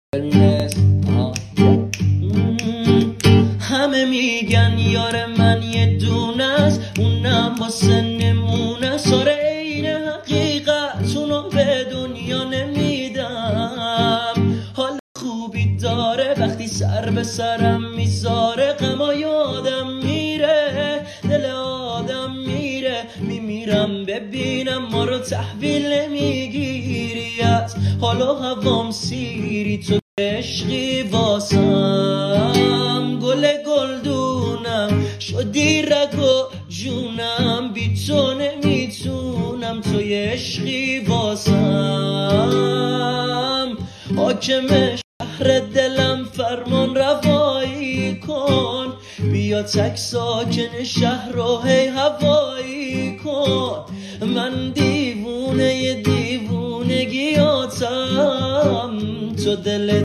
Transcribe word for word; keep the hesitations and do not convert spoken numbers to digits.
همه میگن یار من یه دونه است، اونم واسه نمونه ساره این حقیقت اونو به دنیا نمیدم. حال خوبی داره وقتی سر به سرم میذاره، غما یادم میره دل آدم میره، میمیرم ببینم ما رو تحویل نمیگیری، از حالا هوام سیری تو عشقی واسم، گل گلدونم شدی رگ و جونم، بی تو نمیتونم توی عشقی واسم، حاکم شهر دلم فرمان روایی کن، بیا تک ساکن شهر رو هی هوایی کن، من دیوونه دیوونگیاتم تو دل